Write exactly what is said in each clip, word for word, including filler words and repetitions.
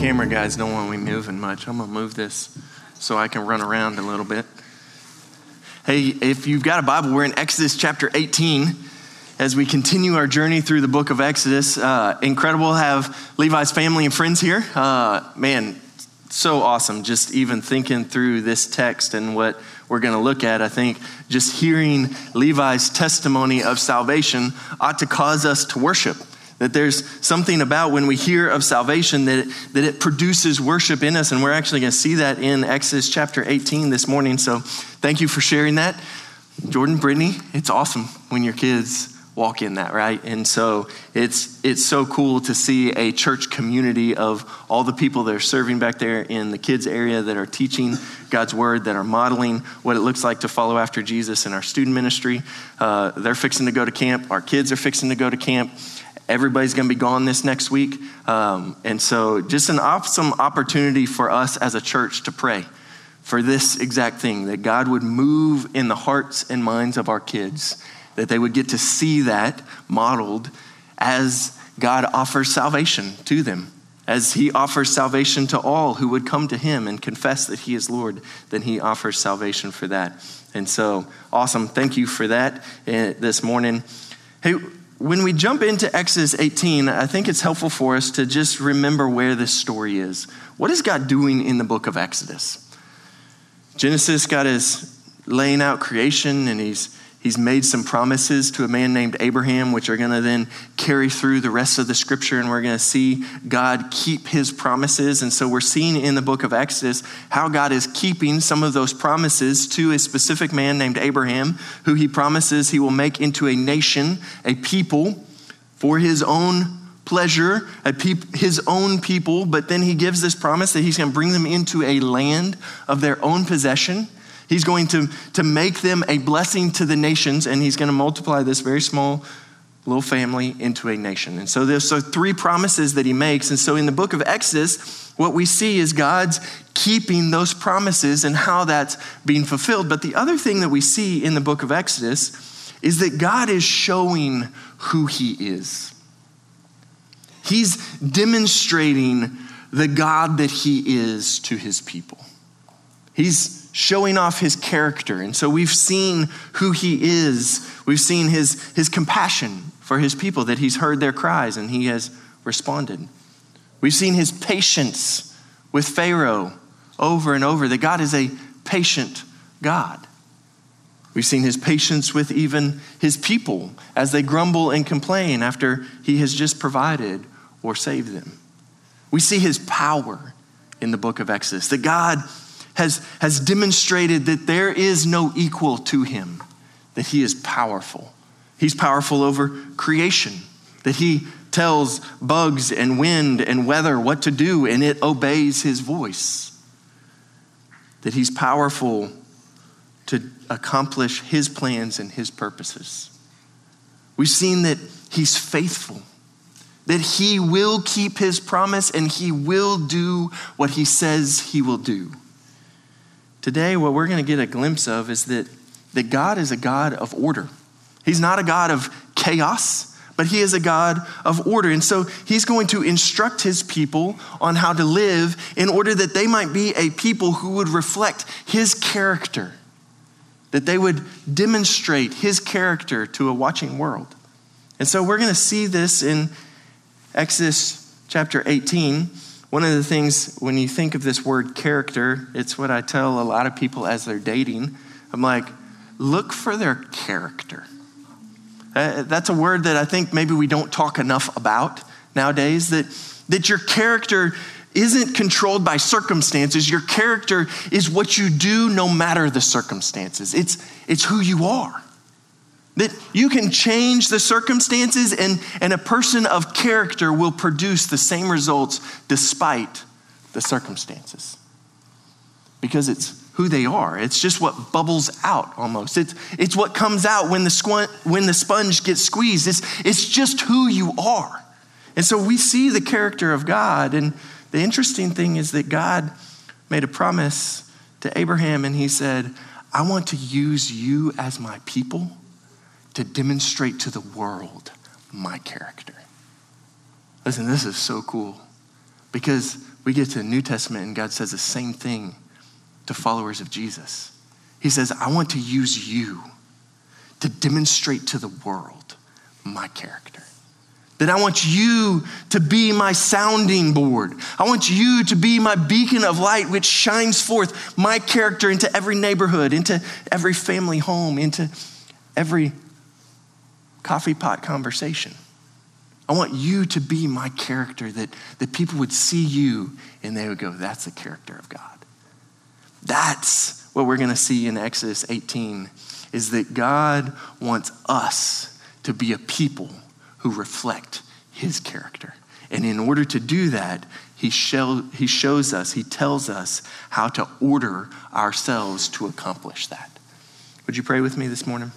camera guys don't want me moving much. I'm going to move this so I can run around a little bit. Hey, if you've got a Bible, we're in Exodus chapter eighteen as we continue our journey through the book of Exodus. Uh, incredible to have Levi's family and friends here. Uh, man, so awesome just even thinking through this text and what we're going to look at. I think just hearing Levi's testimony of salvation ought to cause us to worship. That there's something about when we hear of salvation that it, that it produces worship in us. And we're actually going to see that in Exodus chapter eighteen this morning. So thank you for sharing that. Jordan, Brittany, it's awesome when your kids walk in that, right? And so it's it's so cool to see a church community of all the people that are serving back there in the kids area that are teaching God's word, that are modeling what it looks like to follow after Jesus in our student ministry. Uh, they're fixing to go to camp. Our kids are fixing to go to camp. Everybody's going to be gone this next week. Um, and so just an awesome opportunity for us as a church to pray for this exact thing, that God would move in the hearts and minds of our kids, that they would get to see that modeled as God offers salvation to them. As he offers salvation to all who would come to him and confess that he is Lord, then he offers salvation for that. And so awesome. Thank you for that uh, this morning. Hey, when we jump into Exodus eighteen, I think it's helpful for us to just remember where this story is. What is God doing in the book of Exodus? Genesis, God is laying out creation, and he's he's made some promises to a man named Abraham, which are going to then carry through the rest of the scripture, and we're going to see God keep his promises. And so we're seeing in the book of Exodus how God is keeping some of those promises to a specific man named Abraham, who he promises he will make into a nation, a people for his own pleasure, a peop- his own people. But then he gives this promise that he's going to bring them into a land of their own possession. He's going to, to make them a blessing to the nations, and he's going to multiply this very small little family into a nation. And so there's so three promises that he makes. And so in the book of Exodus, what we see is God's keeping those promises and how that's being fulfilled. But the other thing that we see in the book of Exodus is that God is showing who he is. He's demonstrating the God that he is to his people. He's showing off his character. And so we've seen who he is. We've seen his, his compassion for his people, that he's heard their cries and he has responded. We've seen his patience with Pharaoh over and over, that God is a patient God. We've seen his patience with even his people as they grumble and complain after he has just provided or saved them. We see his power in the book of Exodus, that God has, has demonstrated that there is no equal to him, that he is powerful. He's powerful over creation, that he tells bugs and wind and weather what to do, and it obeys his voice. That he's powerful to accomplish his plans and his purposes. We've seen that he's faithful, that he will keep his promise and he will do what he says he will do. Today, what we're going to get a glimpse of is that, that God is a God of order. He's not a God of chaos, but he is a God of order. And so he's going to instruct his people on how to live in order that they might be a people who would reflect his character, that they would demonstrate his character to a watching world. And so we're going to see this in Exodus chapter eighteen. One of the things, when you think of this word character, it's what I tell a lot of people as they're dating. I'm like, look for their character. Uh, that's a word that I think maybe we don't talk enough about nowadays, that, that your character isn't controlled by circumstances. Your character is what you do no matter the circumstances. It's, it's who you are. That you can change the circumstances, and, and a person of character will produce the same results despite the circumstances. Because it's who they are. It's just what bubbles out almost. It's, it's what comes out when the, squ- when the sponge gets squeezed. It's, it's just who you are. And so we see the character of God. And the interesting thing is that God made a promise to Abraham, and he said, I want to use you as my people to demonstrate to the world my character. Listen, this is so cool. Because we get to the New Testament and God says the same thing to followers of Jesus. He says, I want to use you to demonstrate to the world my character. That I want you to be my sounding board. I want you to be my beacon of light, which shines forth my character into every neighborhood, into every family home, into every coffee pot conversation. I want you to be my character, that, that people would see you and they would go, that's the character of God. That's what we're gonna see in Exodus eighteen, is that God wants us to be a people who reflect his character. And in order to do that, he, show, he shows us, he tells us how to order ourselves to accomplish that. Would you pray with me this morning?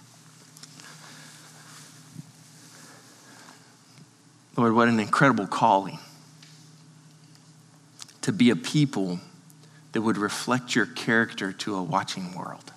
Lord, what an incredible calling to be a people that would reflect your character to a watching world.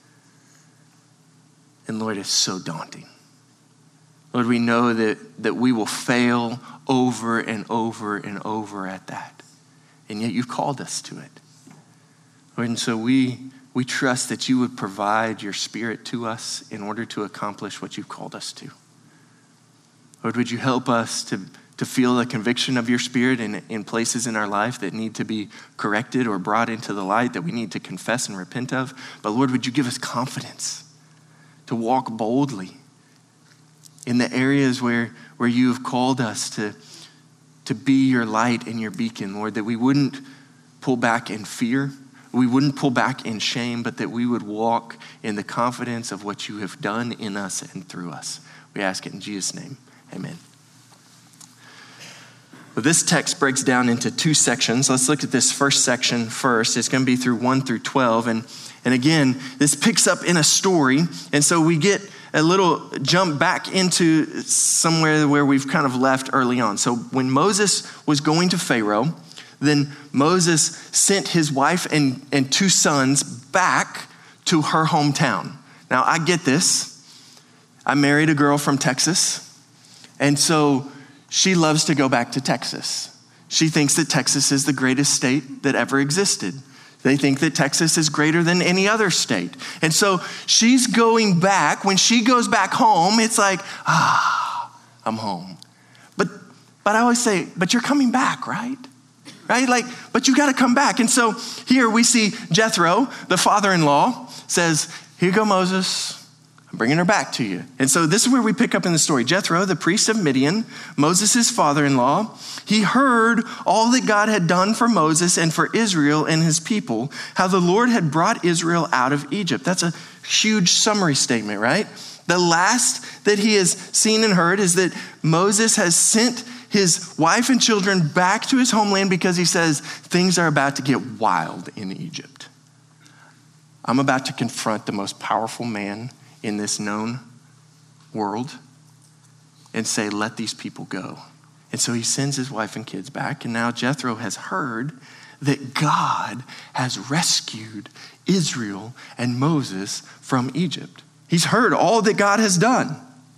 And Lord, it's so daunting. Lord, we know that, that we will fail over and over and over at that. And yet you've called us to it. Lord, and so we, we trust that you would provide your Spirit to us in order to accomplish what you've called us to. Lord, would you help us to, to feel the conviction of your Spirit in, in places in our life that need to be corrected or brought into the light, that we need to confess and repent of. But Lord, would you give us confidence to walk boldly in the areas where, where you have called us to, to be your light and your beacon, Lord, that we wouldn't pull back in fear, we wouldn't pull back in shame, but that we would walk in the confidence of what you have done in us and through us. We ask it in Jesus' name, amen. Well, this text breaks down into two sections. Let's look at this first section first. It's going to be through one through twelve. And, and again, this picks up in a story. And so we get a little jump back into somewhere where we've kind of left early on. So when Moses was going to Pharaoh, then Moses sent his wife and, and two sons back to her hometown. Now, I get this. I married a girl from Texas. And so she loves to go back to Texas. She thinks that Texas is the greatest state that ever existed. They think that Texas is greater than any other state. And so she's going back. When she goes back home, it's like, ah, I'm home. But but I always say, but you're coming back, right? Right? Like, but you got to come back. And so here we see Jethro, the father-in-law, says, here you go, Moses. I'm bringing her back to you. And so this is where we pick up in the story. Jethro, the priest of Midian, Moses' father-in-law, he heard all that God had done for Moses and for Israel and his people, how the Lord had brought Israel out of Egypt. That's a huge summary statement, right? The last that he has seen and heard is that Moses has sent his wife and children back to his homeland because he says things are about to get wild in Egypt. I'm about to confront the most powerful man in this known world and say, let these people go. And so he sends his wife and kids back. And now Jethro has heard that God has rescued Israel and Moses from Egypt. He's heard all that God has done.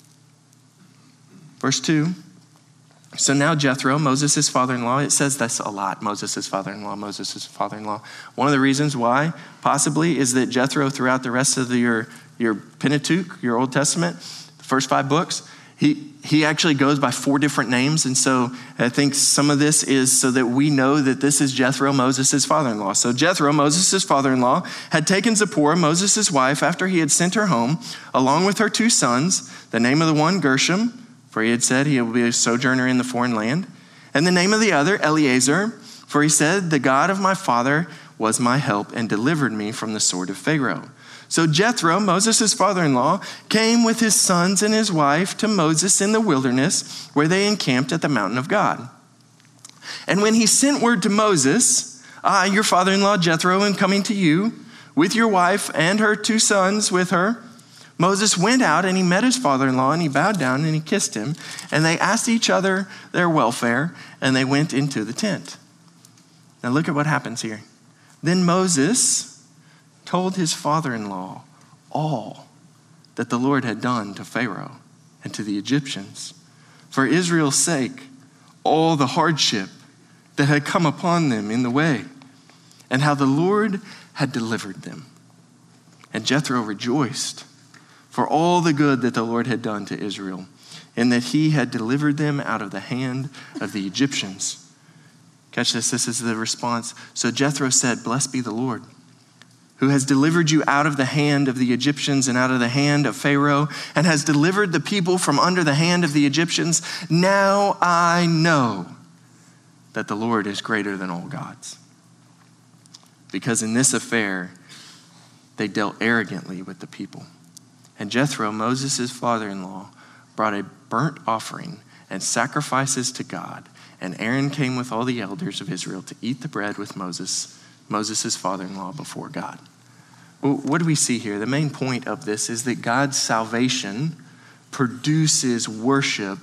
Verse two. So now Jethro, Moses' father-in-law, it says this a lot, Moses' father-in-law, Moses' father-in-law. One of the reasons why, possibly, is that Jethro, throughout the rest of the, your, your Pentateuch, your Old Testament, the first five books, he, he actually goes by four different names. And so I think some of this is so that we know that this is Jethro, Moses' father-in-law. So Jethro, Moses' father-in-law, had taken Zipporah, Moses' wife, after he had sent her home, along with her two sons, the name of the one, Gershom, for he had said he will be a sojourner in the foreign land. And the name of the other, Eleazar, for he said, the God of my father was my help and delivered me from the sword of Pharaoh. So Jethro, Moses' father-in-law, came with his sons and his wife to Moses in the wilderness, where they encamped at the mountain of God. And when he sent word to Moses, I, your father-in-law Jethro, am coming to you with your wife and her two sons with her. Moses went out and he met his father-in-law and he bowed down and he kissed him. And they asked each other their welfare and they went into the tent. Now look at what happens here. Then Moses told his father-in-law all that the Lord had done to Pharaoh and to the Egyptians. For Israel's sake, all the hardship that had come upon them in the way, and how the Lord had delivered them. And Jethro rejoiced for all the good that the Lord had done to Israel, and that he had delivered them out of the hand of the Egyptians. Catch this, this is the response. So Jethro said, "Blessed be the Lord, who has delivered you out of the hand of the Egyptians and out of the hand of Pharaoh, and has delivered the people from under the hand of the Egyptians. Now I know that the Lord is greater than all gods." Because in this affair, they dealt arrogantly with the people. And Jethro, Moses' father-in-law, brought a burnt offering and sacrifices to God. And Aaron came with all the elders of Israel to eat the bread with Moses, Moses' father-in-law, before God. Well, what do we see here? The main point of this is that God's salvation produces worship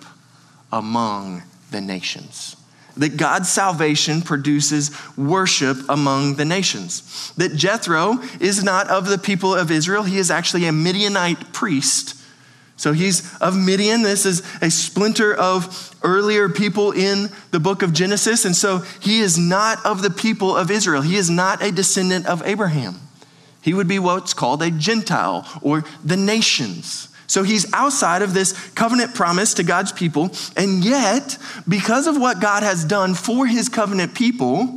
among the nations. That God's salvation produces worship among the nations. That Jethro is not of the people of Israel. He is actually a Midianite priest. So he's of Midian. This is a splinter of earlier people in the book of Genesis. And so he is not of the people of Israel. He is not a descendant of Abraham. He would be what's called a Gentile, or the nations. So he's outside of this covenant promise to God's people. And yet, because of what God has done for his covenant people,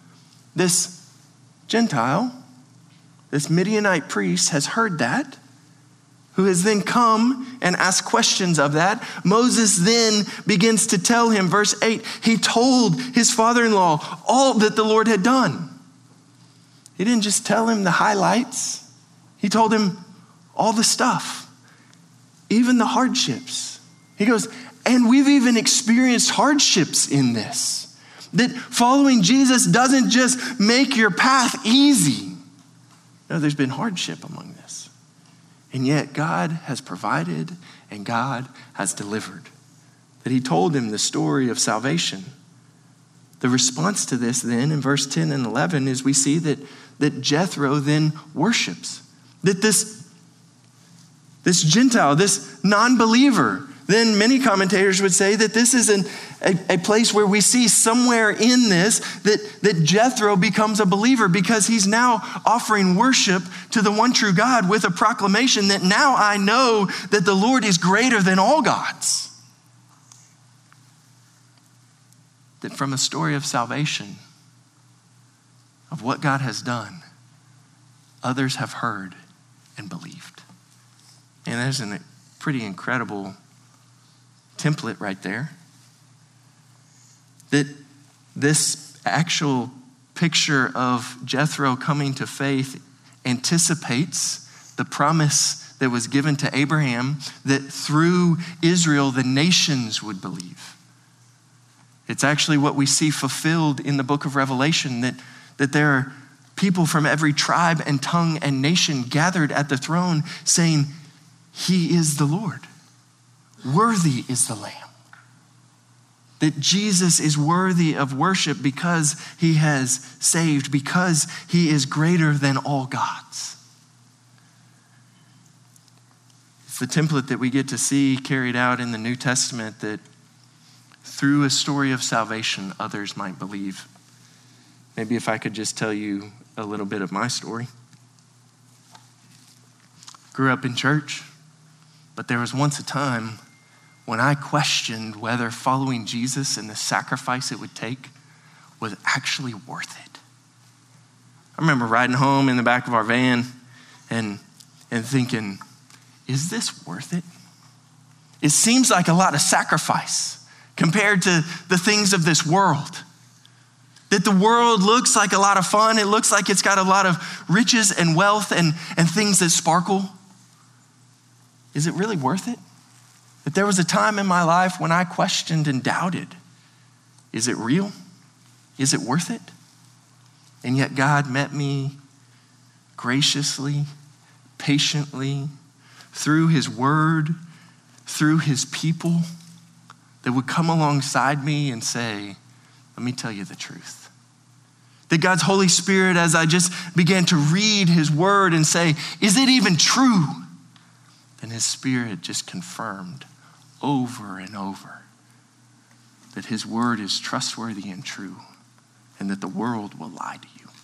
this Gentile, this Midianite priest has heard that, who has then come and asked questions of that. Moses then begins to tell him, verse eight, he told his father-in-law all that the Lord had done. He didn't just tell him the highlights. He told him all the stuff, even the hardships. He goes, and we've even experienced hardships in this. That following Jesus doesn't just make your path easy. No, there's been hardship among this. And yet God has provided and God has delivered. That he told him the story of salvation. The response to this then in verse ten and eleven is we see that, that Jethro then worships. That this, this Gentile, this non-believer, then many commentators would say that this is an, a, a place where we see somewhere in this that, that Jethro becomes a believer, because he's now offering worship to the one true God with a proclamation that now I know that the Lord is greater than all gods. That from a story of salvation, of what God has done, others have heard and believed. And there's a pretty incredible template right there. That this actual picture of Jethro coming to faith anticipates the promise that was given to Abraham, that through Israel the nations would believe. It's actually what we see fulfilled in the book of Revelation, that, that there are people from every tribe and tongue and nation gathered at the throne saying, he is the Lord. Worthy is the Lamb. That Jesus is worthy of worship because he has saved, because he is greater than all gods. It's the template that we get to see carried out in the New Testament, that through a story of salvation, others might believe. Maybe if I could just tell you a little bit of my story. Grew up in church, but there was once a time when I questioned whether following Jesus and the sacrifice it would take was actually worth it. I remember riding home in the back of our van and, and thinking, is this worth it? It seems like a lot of sacrifice compared to the things of this world. That the world looks like a lot of fun. It looks like it's got a lot of riches and wealth and, and things that sparkle. Is it really worth it? That there was a time in my life when I questioned and doubted, is it real? Is it worth it? And yet God met me graciously, patiently, through his word, through his people, that would come alongside me and say, let me tell you the truth. That God's Holy Spirit, as I just began to read his word and say, is it even true? And his Spirit just confirmed over and over that his word is trustworthy and true. and that the world will lie to you.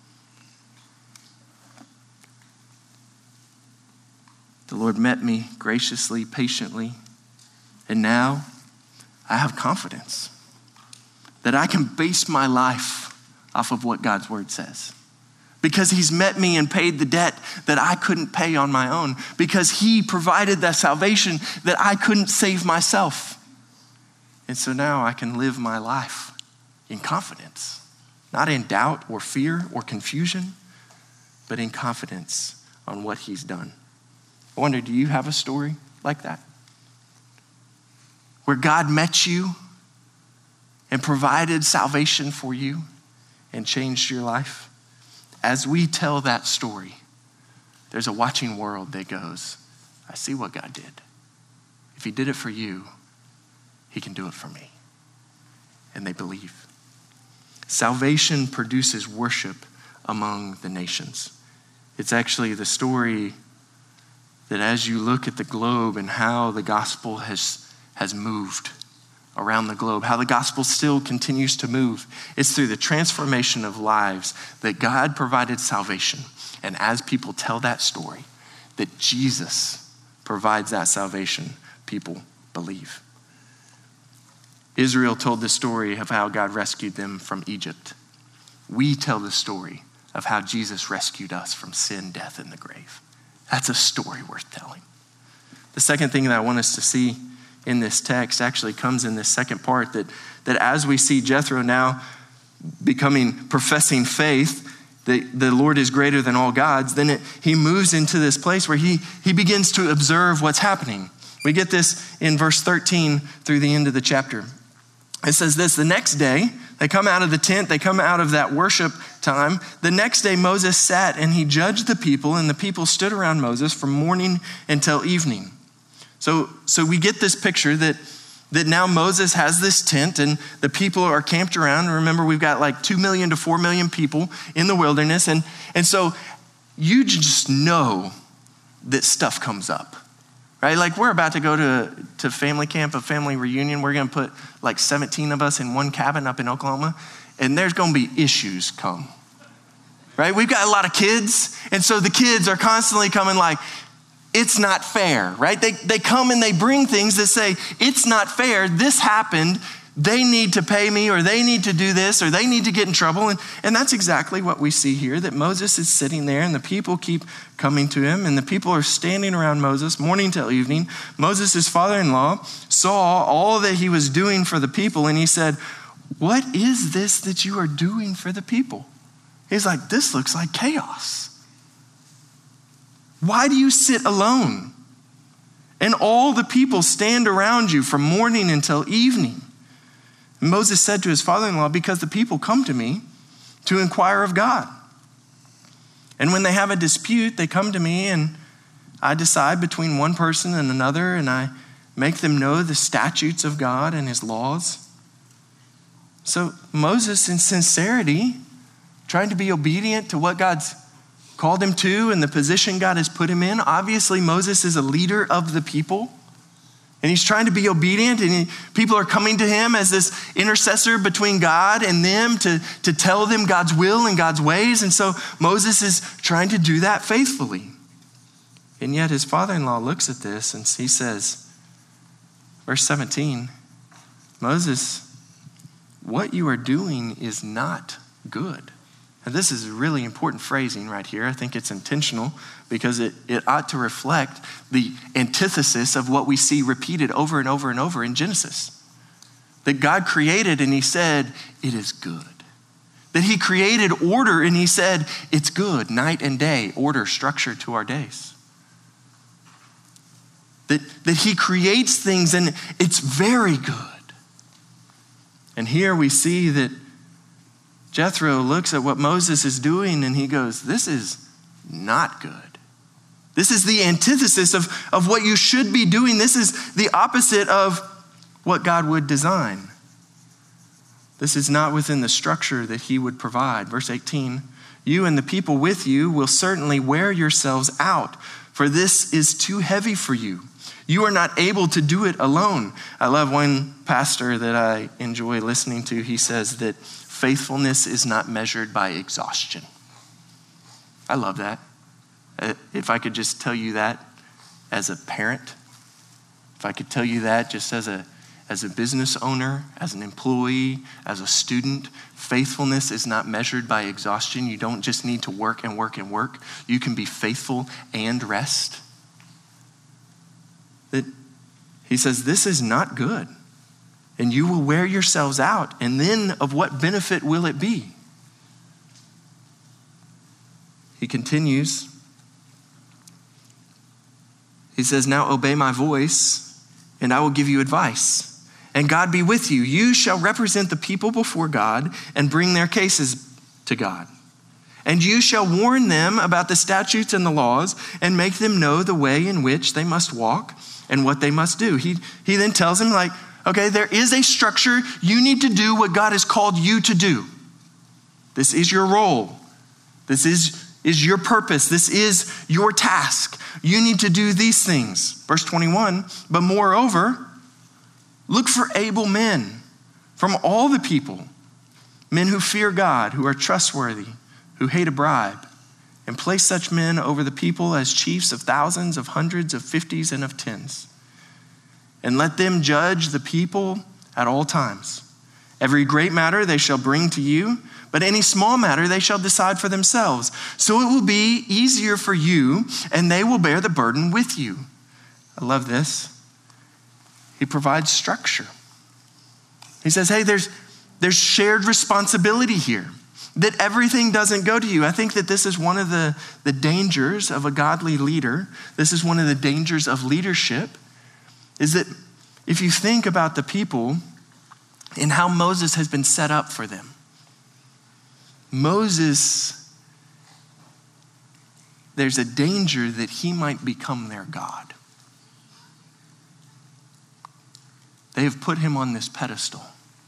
The Lord met me graciously, patiently, and now I have confidence that I can base my life off of what God's word says. Because he's met me and paid the debt that I couldn't pay on my own. Because he provided that salvation that I couldn't save myself. And so now I can live my life in confidence, not in doubt or fear or confusion, but in confidence on what he's done. I wonder, do you have a story like that? Where God met you and provided salvation for you and changed your life? As we tell that story, there's a watching world that goes, I see what God did. If he did it for you, he can do it for me. And they believe. Salvation produces worship among the nations. It's actually the story that as you look at the globe and how the gospel has, has moved around the globe, how the gospel still continues to move. It's through the transformation of lives that God provided salvation. And as people tell that story, that Jesus provides that salvation, people believe. Israel told the story of how God rescued them from Egypt. We tell the story of how Jesus rescued us from sin, death, and the grave. That's a story worth telling. The second thing that I want us to see in this text actually comes in this second part, that, that as we see Jethro now becoming, professing faith, that the Lord is greater than all gods, then it, he moves into this place where he, he begins to observe what's happening. We get this in verse thirteen through the end of the chapter. It says this, the next day, they come out of the tent, they come out of that worship time. The next day Moses sat and he judged the people, and the people stood around Moses from morning until evening. So, so we get this picture that, that now Moses has this tent and the people are camped around. Remember, we've got like two million to four million people in the wilderness. And, and so you just know that stuff comes up, right? Like we're about to go to, to family camp, a family reunion. We're going to put like seventeen of us in one cabin up in Oklahoma, and there's going to be issues come, right? We've got a lot of kids. And so the kids are constantly coming like, it's not fair, right? They they come and they bring things that say, it's not fair, this happened, they need to pay me, or they need to do this, or they need to get in trouble. And, and that's exactly what we see here, that Moses is sitting there and the people keep coming to him, and the people are standing around Moses morning till evening. Moses' father-in-law saw all that he was doing for the people, and he said, what is this that you are doing for the people? He's like, this looks like chaos. Why do you sit alone? And all the people stand around you from morning until evening. And Moses said to his father-in-law, because the people come to me to inquire of God. And when they have a dispute, they come to me and I decide between one person and another, and I make them know the statutes of God and his laws. So Moses, in sincerity, trying to be obedient to what God's called him to and the position God has put him in. Obviously, Moses is a leader of the people, and he's trying to be obedient, and he, people are coming to him as this intercessor between God and them to, to tell them God's will and God's ways. And so Moses is trying to do that faithfully. And yet his father-in-law looks at this and he says, verse seventeen, Moses, what you are doing is not good. Now, this is a really important phrasing right here. I think it's intentional because it, it ought to reflect the antithesis of what we see repeated over and over and over in Genesis. That God created and he said, it is good. That he created order and he said, it's good, night and day, order, structure to our days. That, that he creates things and it's very good. And here we see that Jethro looks at what Moses is doing and he goes, this is not good. This is the antithesis of, of what you should be doing. This is the opposite of what God would design. This is not within the structure that he would provide. Verse eighteen, you and the people with you will certainly wear yourselves out, for this is too heavy for you. You are not able to do it alone. I love one pastor that I enjoy listening to. He says that faithfulness is not measured by exhaustion. I love that. If I could just tell you that as a parent, if I could tell you that just as a as a business owner, as an employee, as a student, faithfulness is not measured by exhaustion. You don't just need to work and work and work. You can be faithful and rest. That he says, this is not good. And you will wear yourselves out. And then of what benefit will it be? He continues. He says, now obey my voice, and I will give you advice. And God be with you. You shall represent the people before God and bring their cases to God. And you shall warn them about the statutes and the laws and make them know the way in which they must walk and what they must do. He, he then tells him, like, okay, there is a structure. You need to do what God has called you to do. This is your role. This is, is your purpose. This is your task. You need to do these things. Verse twenty-one, but moreover, look for able men from all the people, men who fear God, who are trustworthy, who hate a bribe, and place such men over the people as chiefs of thousands, of hundreds, of fifties, and of tens. And let them judge the people at all times. Every great matter they shall bring to you, but any small matter they shall decide for themselves. So it will be easier for you, and they will bear the burden with you. I love this. He provides structure. He says, hey, there's, there's shared responsibility here, that everything doesn't go to you. I think that this is one of the, the dangers of a godly leader. This is one of the dangers of leadership, is that if you think about the people and how Moses has been set up for them, Moses, there's a danger that he might become their God. They have put him on this pedestal.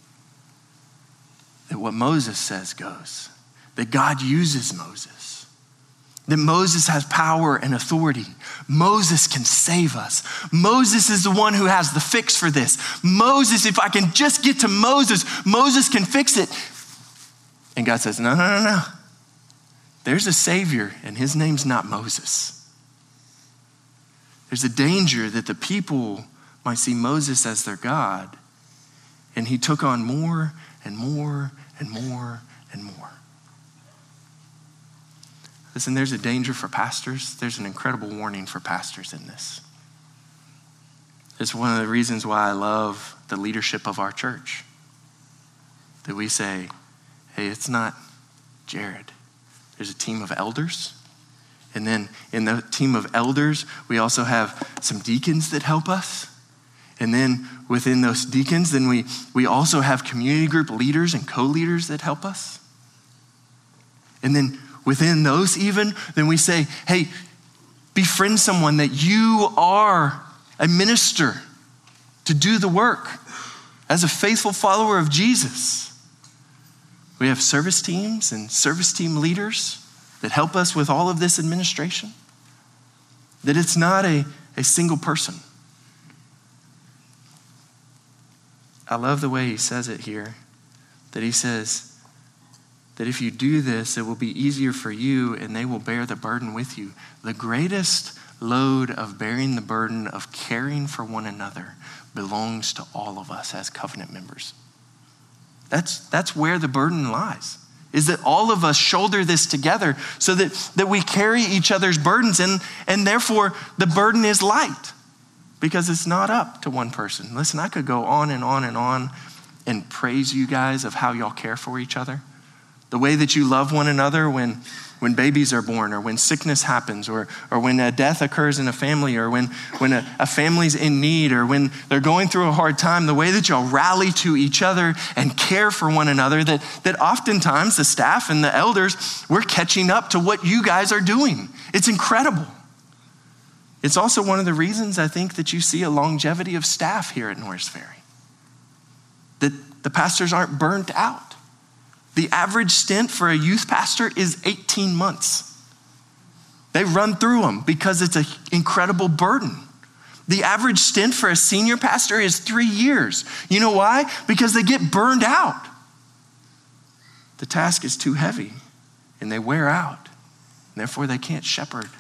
That what Moses says goes. That God uses Moses. That Moses has power and authority. Moses can save us. Moses is the one who has the fix for this. Moses, if I can just get to Moses, Moses can fix it. And God says, no, no, no, no. There's a Savior, and his name's not Moses. There's a danger that the people might see Moses as their God, and he took on more and more and more and more. Listen, there's a danger for pastors. There's an incredible warning for pastors in this. It's one of the reasons why I love the leadership of our church. That we say, hey, it's not Jared. There's a team of elders. And then in the team of elders, we also have some deacons that help us. And then within those deacons, then we, we also have community group leaders and co-leaders that help us. And then within those even, then we say, hey, befriend someone that you are a minister to do the work as a faithful follower of Jesus. We have service teams and service team leaders that help us with all of this administration. That it's not a, a single person. I love the way he says it here, that he says that if you do this, it will be easier for you and they will bear the burden with you. The greatest load of bearing the burden of caring for one another belongs to all of us as covenant members. That's, that's where the burden lies, is that all of us shoulder this together so that, that we carry each other's burdens, and, and therefore the burden is light. Because it's not up to one person. Listen, I could go on and on and on and praise you guys of how y'all care for each other. The way that you love one another when, when babies are born, or when sickness happens, or, or when a death occurs in a family, or when, when a, a family's in need, or when they're going through a hard time, the way that y'all rally to each other and care for one another, that, that oftentimes the staff and the elders, we're catching up to what you guys are doing. It's incredible. It's also one of the reasons I think that you see a longevity of staff here at Norris Ferry. That the pastors aren't burnt out. The average stint for a youth pastor is eighteen months. They run through them because it's an incredible burden. The average stint for a senior pastor is three years. You know why? Because they get burned out. the task is too heavy and they wear out. And therefore, they can't shepherd.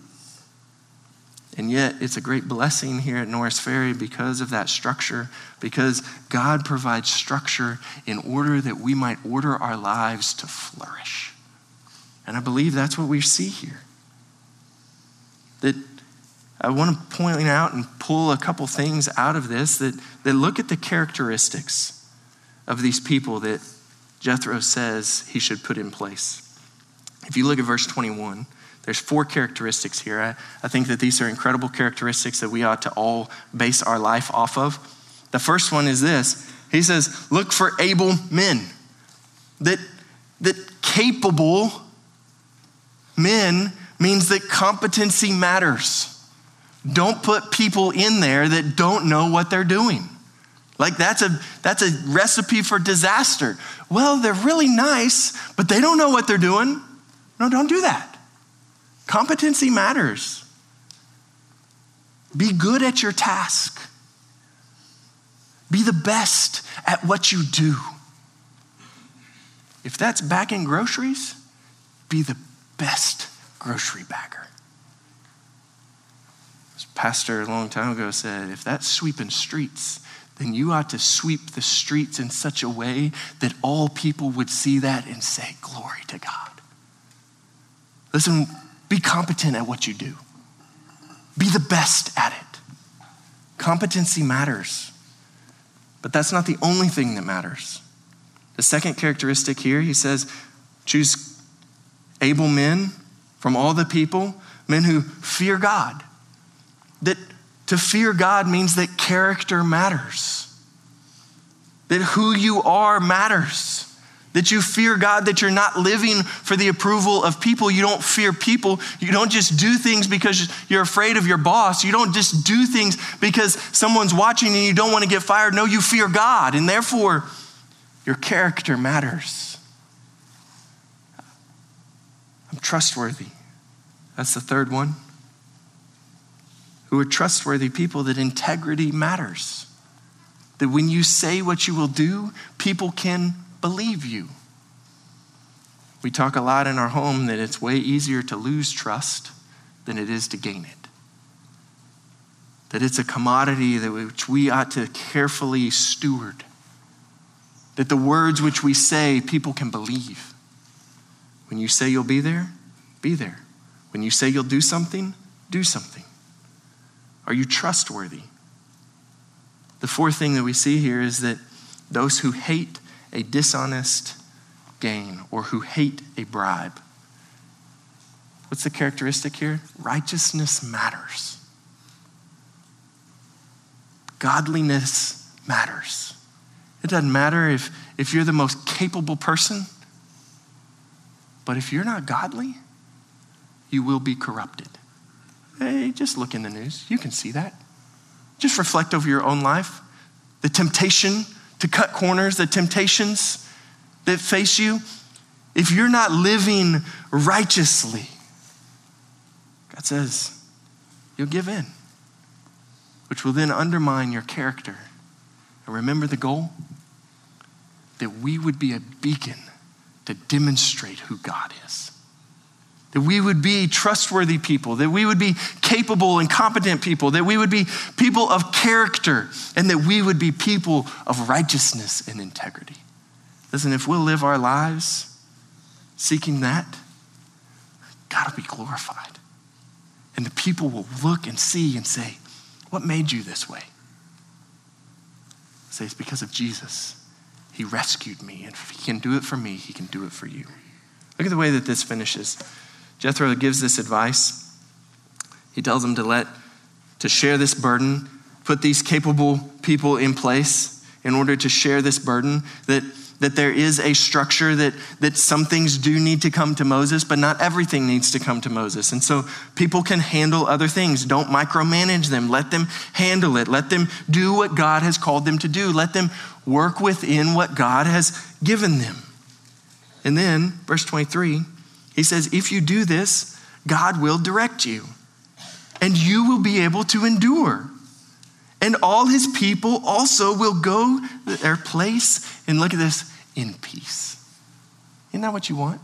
And yet, it's a great blessing here at Norris Ferry because of that structure, because God provides structure in order that we might order our lives to flourish. And I believe that's what we see here. That I want to point out and pull a couple things out of this that, that look at the characteristics of these people that Jethro says he should put in place. If you look at verse twenty-one, there's four characteristics here. I, I think that these are incredible characteristics that we ought to all base our life off of. The first one is this. He says, look for able men. That, that capable men means that competency matters. Don't put people in there that don't know what they're doing. Like that's a, that's a recipe for disaster. Well, they're really nice, but they don't know what they're doing. No, don't do that. Competency matters. Be good at your task. Be the best at what you do. If that's bagging groceries, be the best grocery bagger. This pastor a long time ago said, if that's sweeping streets, then you ought to sweep the streets in such a way that all people would see that and say, glory to God. Listen, be competent at what you do. Be the best at it. Competency matters, but that's not the only thing that matters. The second characteristic here, he says, choose able men from all the people, men who fear God. That to fear God means that character matters. That who you are matters. That you fear God, that you're not living for the approval of people. You don't fear people. You don't just do things because you're afraid of your boss. You don't just do things because someone's watching and you don't want to get fired. No, you fear God, and therefore your character matters. I'm trustworthy. That's the third one. Who are trustworthy people, that integrity matters. That when you say what you will do, people can believe you. We talk a lot in our home that it's way easier to lose trust than it is to gain it. That it's a commodity that which we ought to carefully steward. That the words which we say, people can believe. When you say you'll be there, be there. When you say you'll do something, do something. Are you trustworthy? The fourth thing that we see here is that those who hate a dishonest gain or who hate a bribe. What's the characteristic here? Righteousness matters. Godliness matters. It doesn't matter if, if you're the most capable person, but if you're not godly, you will be corrupted. Hey, just look in the news. You can see that. Just reflect over your own life. The temptation to cut corners, the temptations that face you. If you're not living righteously, God says, you'll give in, which will then undermine your character. And remember the goal? That we would be a beacon to demonstrate who God is. That we would be trustworthy people, that we would be capable and competent people, that we would be people of character, and that we would be people of righteousness and integrity. Listen, if we'll live our lives seeking that, God will be glorified. And the people will look and see and say, what made you this way? Say, it's because of Jesus. He rescued me, and if he can do it for me, he can do it for you. Look at the way that this finishes. Jethro gives this advice. He tells them to let, to share this burden, put these capable people in place in order to share this burden, that, that there is a structure, that, that some things do need to come to Moses, but not everything needs to come to Moses. And so people can handle other things. Don't micromanage them. Let them handle it. Let them do what God has called them to do. Let them work within what God has given them. And then, verse twenty-three, he says, if you do this, God will direct you, and you will be able to endure. And all his people also will go their place, and look at this, in peace. Isn't that what you want?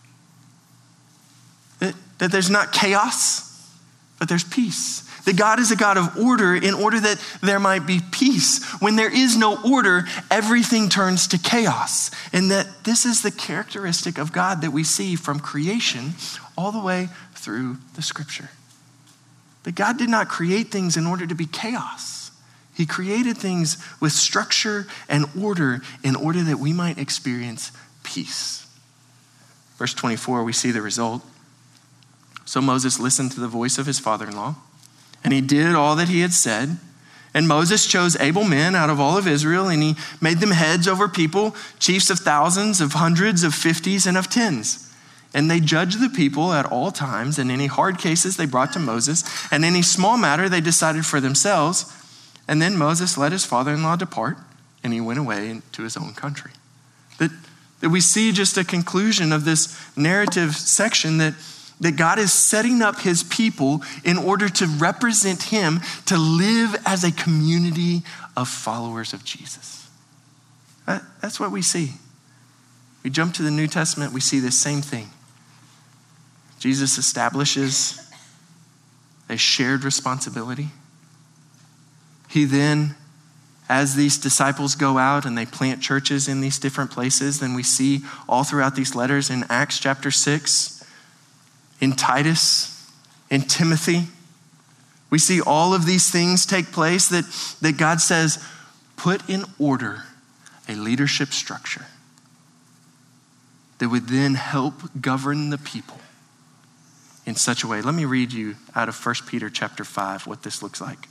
That, that there's not chaos, but there's peace. That God is a God of order in order that there might be peace. When there is no order, everything turns to chaos. And that this is the characteristic of God that we see from creation all the way through the scripture. That God did not create things in order to be chaos. He created things with structure and order in order that we might experience peace. Verse twenty-four, we see the result. So Moses listened to the voice of his father-in-law, and he did all that he had said. And Moses chose able men out of all of Israel, and he made them heads over people, chiefs of thousands, of hundreds, of fifties, and of tens. And they judged the people at all times, and any hard cases they brought to Moses, and any small matter they decided for themselves. And then Moses let his father-in-law depart, and he went away to his own country. That, that we see just a conclusion of this narrative section that that God is setting up his people in order to represent him, to live as a community of followers of Jesus. That, that's what we see. We jump to the New Testament, we see this same thing. Jesus establishes a shared responsibility. He then, as these disciples go out and they plant churches in these different places, then we see all throughout these letters in Acts chapter six, in Titus, in Timothy, we see all of these things take place that, that God says, put in order a leadership structure that would then help govern the people in such a way. Let me read you out of First Peter chapter five what this looks like.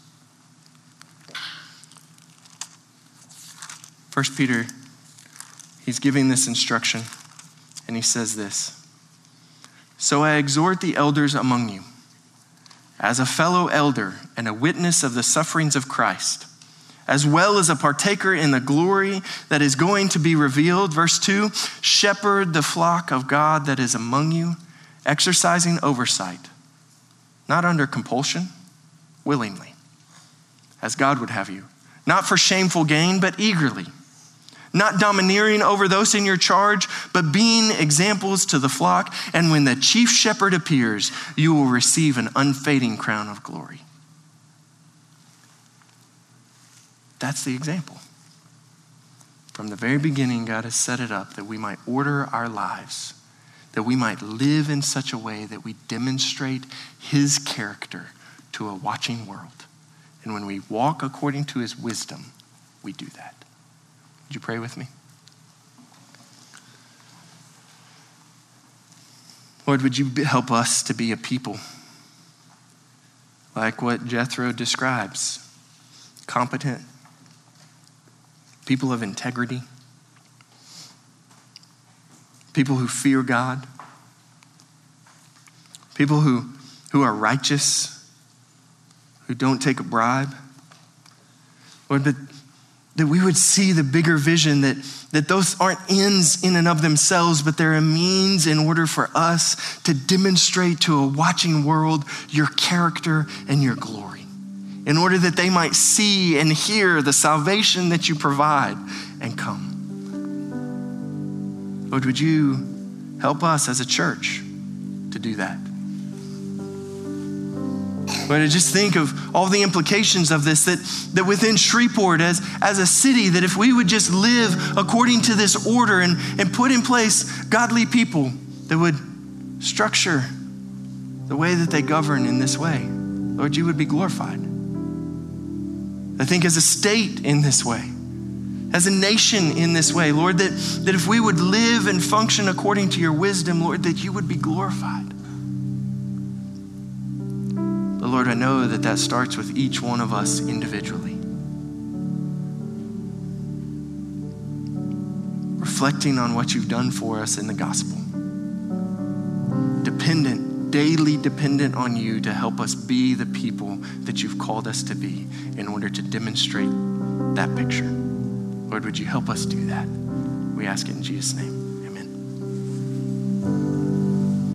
First Peter, he's giving this instruction, and he says this. So I exhort the elders among you, as a fellow elder and a witness of the sufferings of Christ, as well as a partaker in the glory that is going to be revealed. Verse two, shepherd the flock of God that is among you, exercising oversight, not under compulsion, willingly, as God would have you, not for shameful gain, but eagerly, not domineering over those in your charge, but being examples to the flock. And when the chief shepherd appears, you will receive an unfading crown of glory. That's the example. From the very beginning, God has set it up that we might order our lives, that we might live in such a way that we demonstrate his character to a watching world. And when we walk according to his wisdom, we do that. Would you pray with me? Lord, would you help us to be a people like what Jethro describes, competent, people of integrity, people who fear God, people who, who are righteous, who don't take a bribe. Lord, but that we would see the bigger vision, that, that those aren't ends in and of themselves, but they're a means in order for us to demonstrate to a watching world your character and your glory, in order that they might see and hear the salvation that you provide and come. Lord, would you help us as a church to do that? But I just think of all the implications of this, that, that within Shreveport as, as a city, that if we would just live according to this order and, and put in place godly people that would structure the way that they govern in this way, Lord, you would be glorified. I think as a state in this way, as a nation in this way, Lord, that, that if we would live and function according to your wisdom, Lord, that you would be glorified. But Lord, I know that that starts with each one of us individually. Reflecting on what you've done for us in the gospel. Dependent, daily dependent on you to help us be the people that you've called us to be in order to demonstrate that picture. Lord, would you help us do that? We ask it in Jesus' name.